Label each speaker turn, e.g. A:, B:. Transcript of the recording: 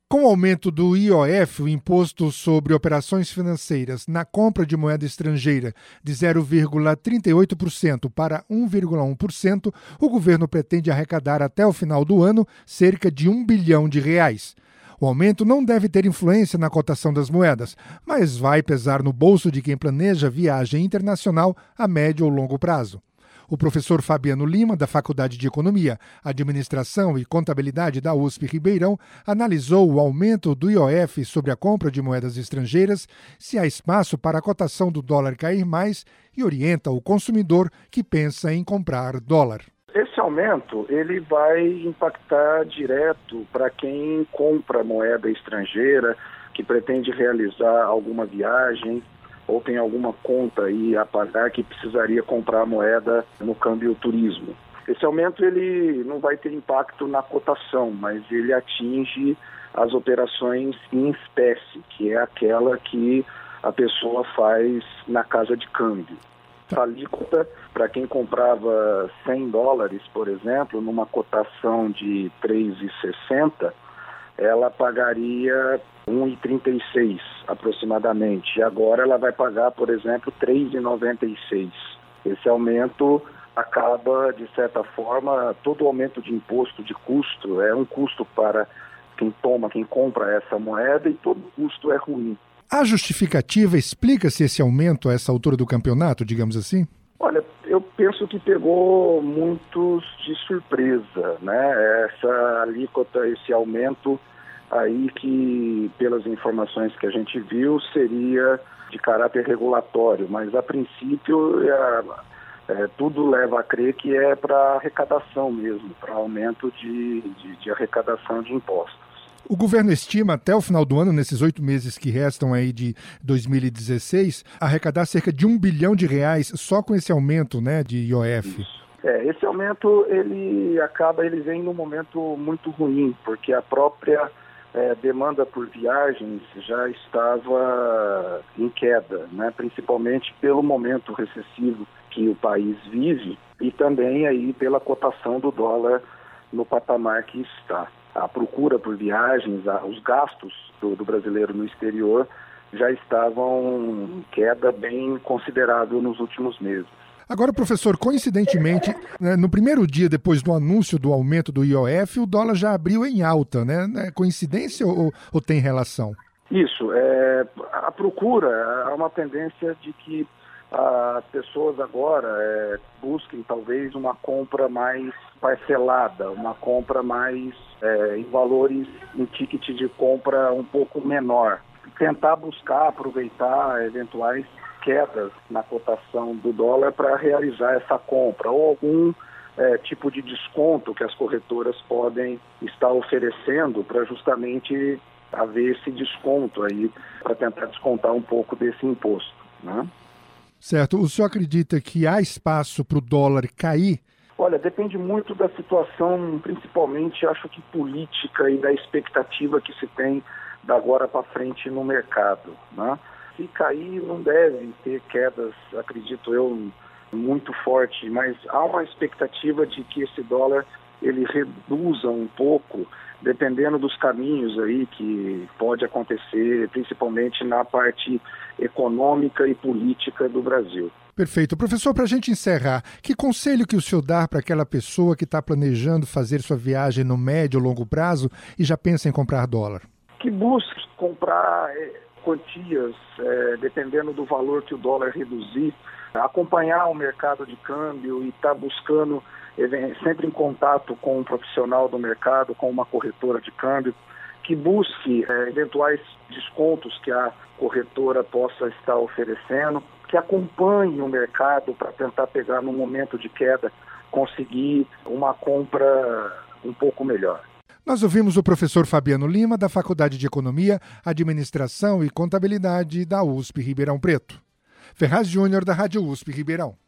A: Com o aumento do IOF, o Imposto sobre Operações Financeiras, na compra de moeda estrangeira de 0,38% para 1,1%, o governo pretende arrecadar até o final do ano cerca de R$ 1 bilhão. O aumento não deve ter influência na cotação das moedas, mas vai pesar no bolso de quem planeja viagem internacional a médio ou longo prazo. O professor Fabiano Lima, da Faculdade de Economia, Administração e Contabilidade da USP Ribeirão, analisou o aumento do IOF sobre a compra de moedas estrangeiras, se há espaço para a cotação do dólar cair mais e orienta o consumidor que pensa em comprar dólar.
B: Esse aumento ele vai impactar direto para quem compra moeda estrangeira, que pretende realizar alguma viagem, ou tem alguma conta aí a pagar que precisaria comprar moeda no câmbio turismo. Esse aumento ele não vai ter impacto na cotação, mas ele atinge as operações em espécie, que é aquela que a pessoa faz na casa de câmbio. A alíquota, para quem comprava $100, por exemplo, numa cotação de 3,60, ela pagaria 1,36 aproximadamente. E agora ela vai pagar, por exemplo, 3,96. Esse aumento acaba, de certa forma, todo aumento de imposto, de custo, é um custo para quem compra essa moeda, e todo custo é ruim.
A: A justificativa explica-se esse aumento a essa altura do campeonato, digamos assim?
B: Olha, eu penso que pegou muitos de surpresa, né? Essa alíquota, esse aumento aí que, pelas informações que a gente viu, seria de caráter regulatório, mas a princípio tudo leva a crer que é para arrecadação mesmo, para aumento de arrecadação de impostos.
A: O governo estima até o final do ano, nesses 8 meses que restam aí de 2016, arrecadar cerca de R$ 1 bilhão só com esse aumento, né, de IOF.
B: Isso. Esse aumento ele vem num momento muito ruim, porque a própria demanda por viagens já estava em queda, né, principalmente pelo momento recessivo que o país vive e também aí pela cotação do dólar no patamar que está. A procura por viagens, os gastos do brasileiro no exterior já estavam em queda bem considerável nos últimos meses.
A: Agora, professor, coincidentemente, no primeiro dia depois do anúncio do aumento do IOF, o dólar já abriu em alta, né? É coincidência ou tem relação?
B: Isso. A procura, há uma tendência de que as pessoas agora busquem talvez uma compra mais parcelada, uma compra mais em valores, em ticket de compra um pouco menor. Tentar buscar, aproveitar eventuais quedas na cotação do dólar para realizar essa compra, ou algum tipo de desconto que as corretoras podem estar oferecendo para justamente haver esse desconto aí, para tentar descontar um pouco desse imposto, né?
A: Certo. O senhor acredita que há espaço para o dólar cair?
B: Olha, depende muito da situação, principalmente, acho que política e da expectativa que se tem da agora para frente no mercado, né? Se cair, não deve ter quedas, acredito eu, muito forte, mas há uma expectativa de que esse dólar ele reduza um pouco, dependendo dos caminhos aí que pode acontecer, principalmente na parte econômica e política do Brasil.
A: Perfeito. Professor, para a gente encerrar, que conselho que o senhor dá para aquela pessoa que está planejando fazer sua viagem no médio ou longo prazo e já pensa em comprar dólar?
B: Que busque comprar quantias, dependendo do valor que o dólar reduzir, acompanhar o mercado de câmbio e estar buscando, sempre em contato com um profissional do mercado, com uma corretora de câmbio, que busque eventuais descontos que a corretora possa estar oferecendo, que acompanhe o mercado para tentar pegar no momento de queda, conseguir uma compra um pouco melhor.
A: Nós ouvimos o professor Fabiano Lima, da Faculdade de Economia, Administração e Contabilidade da USP Ribeirão Preto. Ferraz Júnior, da Rádio USP Ribeirão.